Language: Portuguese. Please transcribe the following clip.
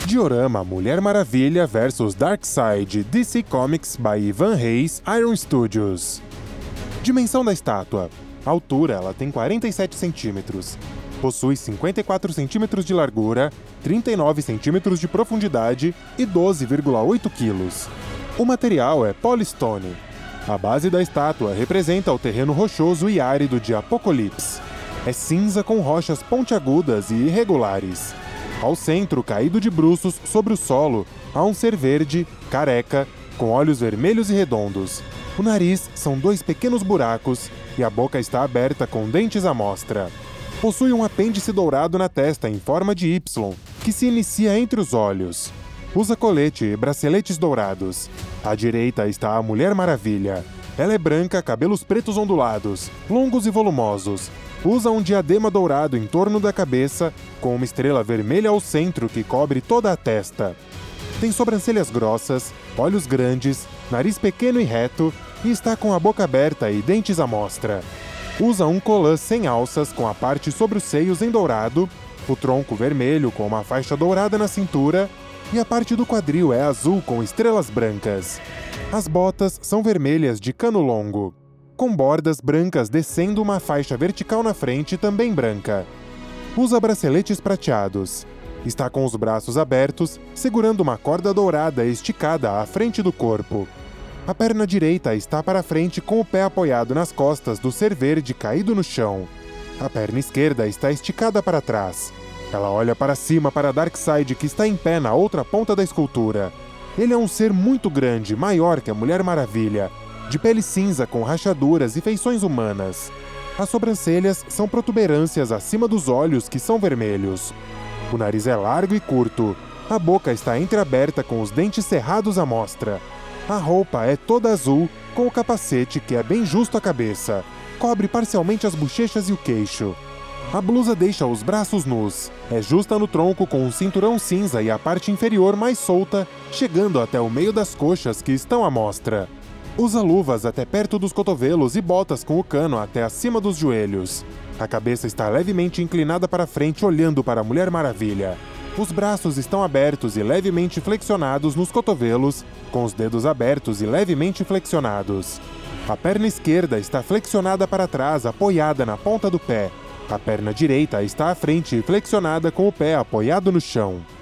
Diorama Mulher Maravilha vs Darkseid DC Comics by Ivan Reis, Iron Studios. Dimensão da estátua. A altura ela tem 47 centímetros. Possui 54 centímetros de largura, 39 centímetros de profundidade e 12,8 quilos. O material é Polystone. A base da estátua representa o terreno rochoso e árido de Apocalipse. É cinza com rochas pontiagudas e irregulares. Ao centro, caído de bruços sobre o solo, há um ser verde, careca, com olhos vermelhos e redondos. O nariz são 2 pequenos buracos e a boca está aberta com dentes à mostra. Possui um apêndice dourado na testa em forma de Y, que se inicia entre os olhos. Usa colete e braceletes dourados. À direita está a Mulher Maravilha. Ela é branca, cabelos pretos ondulados, longos e volumosos. Usa um diadema dourado em torno da cabeça, com uma estrela vermelha ao centro que cobre toda a testa. Tem sobrancelhas grossas, olhos grandes, nariz pequeno e reto, e está com a boca aberta e dentes à mostra. Usa um colã sem alças com a parte sobre os seios em dourado, o tronco vermelho com uma faixa dourada na cintura, e a parte do quadril é azul com estrelas brancas. As botas são vermelhas de cano longo, com bordas brancas descendo uma faixa vertical na frente também branca. Usa braceletes prateados. Está com os braços abertos, segurando uma corda dourada esticada à frente do corpo. A perna direita está para frente com o pé apoiado nas costas do ser verde caído no chão. A perna esquerda está esticada para trás. Ela olha para cima para Darkseid, que está em pé na outra ponta da escultura. Ele é um ser muito grande, maior que a Mulher Maravilha, de pele cinza com rachaduras e feições humanas. As sobrancelhas são protuberâncias acima dos olhos, que são vermelhos. O nariz é largo e curto. A boca está entreaberta com os dentes cerrados à mostra. A roupa é toda azul, com o capacete, que é bem justo à cabeça. Cobre parcialmente as bochechas e o queixo. A blusa deixa os braços nus. É justa no tronco com um cinturão cinza e a parte inferior mais solta, chegando até o meio das coxas que estão à mostra. Usa luvas até perto dos cotovelos e botas com o cano até acima dos joelhos. A cabeça está levemente inclinada para frente, olhando para a Mulher Maravilha. Os braços estão abertos e levemente flexionados nos cotovelos, com os dedos abertos e levemente flexionados. A perna esquerda está flexionada para trás, apoiada na ponta do pé. A perna direita está à frente e flexionada com o pé apoiado no chão.